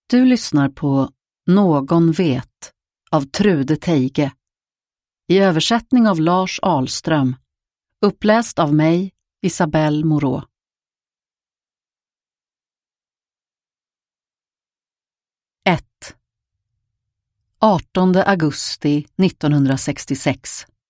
Du lyssnar på Någon vet av Trude Teige. I översättning av Lars Ahlström. Uppläst av mig, Isabelle Moreau. 1. 18 augusti 1966.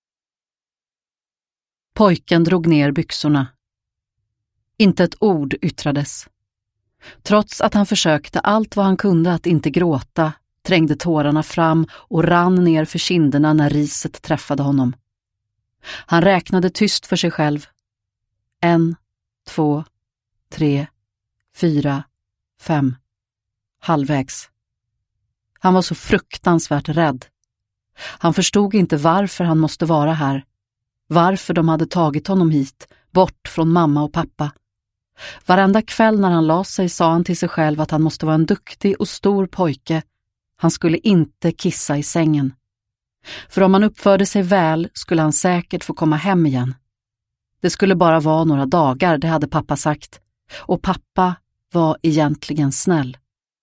Pojken drog ner byxorna. Inte ett ord yttrades. Trots att han försökte allt vad han kunde att inte gråta, trängde tårarna fram och rann ner för kinderna när riset träffade honom. Han räknade tyst för sig själv. 1, 2, 3, 4, 5. Halvvägs. Han var så fruktansvärt rädd. Han förstod inte varför han måste vara här. Varför de hade tagit honom hit, bort från mamma och pappa. Varenda kväll när han la sig sa han till sig själv att han måste vara en duktig och stor pojke. Han skulle inte kissa i sängen. För om han uppförde sig väl skulle han säkert få komma hem igen. Det skulle bara vara några dagar, det hade pappa sagt. Och pappa var egentligen snäll.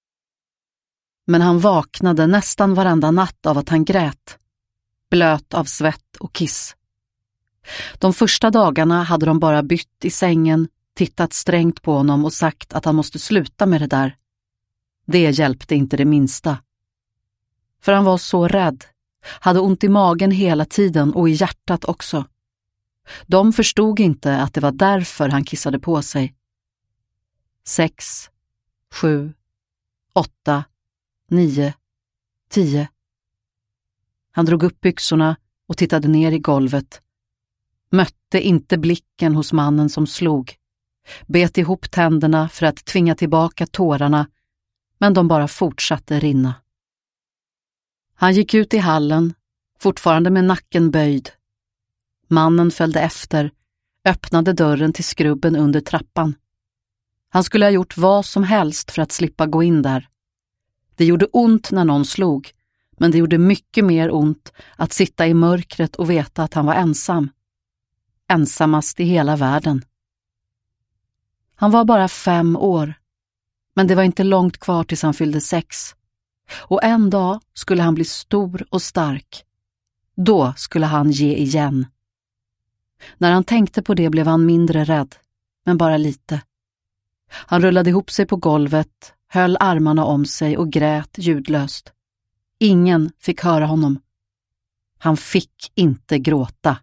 Men han vaknade nästan varenda natt av att han grät. Blöt av svett och kiss. De första dagarna hade de bara bytt i sängen, tittat strängt på honom och sagt att han måste sluta med det där. Det hjälpte inte det minsta. För han var så rädd, hade ont i magen hela tiden och i hjärtat också. De förstod inte att det var därför han kissade på sig. 6, 7, 8, 9, 10. Han drog upp byxorna och tittade ner i golvet. Mötte inte blicken hos mannen som slog. Bet ihop tänderna för att tvinga tillbaka tårarna, men de bara fortsatte rinna. Han gick ut i hallen, fortfarande med nacken böjd. Mannen följde efter, öppnade dörren till skrubben under trappan. Han skulle ha gjort vad som helst för att slippa gå in där. Det gjorde ont när någon slog, men det gjorde mycket mer ont att sitta i mörkret och veta att han var ensam. Ensammast i hela världen. Han var bara 5 år, men det var inte långt kvar tills han fyllde 6. Och en dag skulle han bli stor och stark. Då skulle han ge igen. När han tänkte på det blev han mindre rädd, men bara lite. Han rullade ihop sig på golvet, höll armarna om sig och grät ljudlöst. Ingen fick höra honom. Han fick inte gråta.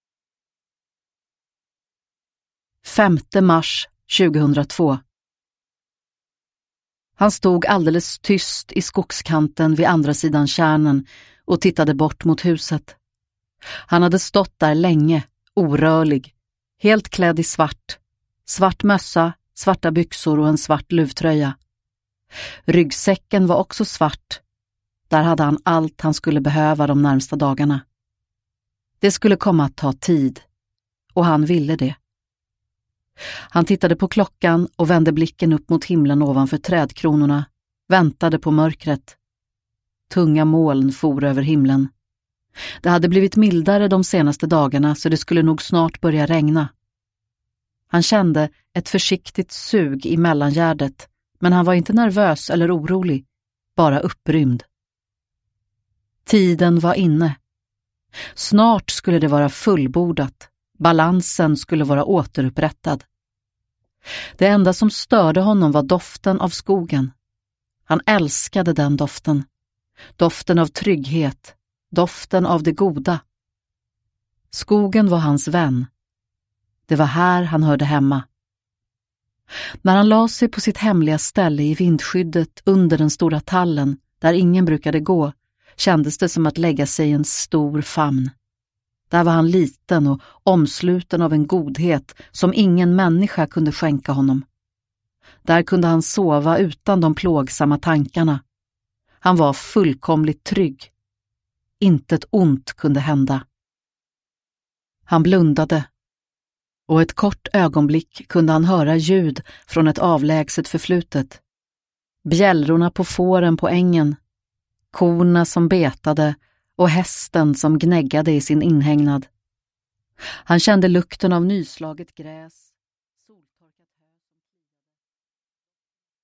5 mars 2002. Han stod alldeles tyst i skogskanten vid andra sidan tjärnen och tittade bort mot huset. Han hade stått där länge, orörlig, helt klädd i svart. Svart mössa, svarta byxor och en svart luvtröja. Ryggsäcken var också svart. Där hade han allt han skulle behöva de närmsta dagarna. Det skulle komma att ta tid, och han ville det. Han tittade på klockan och vände blicken upp mot himlen ovanför trädkronorna, väntade på mörkret. Tunga moln for över himlen. Det hade blivit mildare de senaste dagarna så det skulle nog snart börja regna. Han kände ett försiktigt sug i mellangärdet, men han var inte nervös eller orolig, bara upprymd. Tiden var inne. Snart skulle det vara fullbordat. Balansen skulle vara återupprättad. Det enda som störde honom var doften av skogen. Han älskade den doften. Doften av trygghet. Doften av det goda. Skogen var hans vän. Det var här han hörde hemma. När han la sig på sitt hemliga ställe i vindskyddet under den stora tallen, där ingen brukade gå, kändes det som att lägga sig i en stor famn. Där var han liten och omsluten av en godhet som ingen människa kunde skänka honom. Där kunde han sova utan de plågsamma tankarna. Han var fullkomligt trygg. Intet ont kunde hända. Han blundade. Och ett kort ögonblick kunde han höra ljud från ett avlägset förflutet. Bjällrorna på fåren på ängen. Korna som betade och hästen som gnäggade i sin inhägnad. Han kände lukten av nyslaget gräs.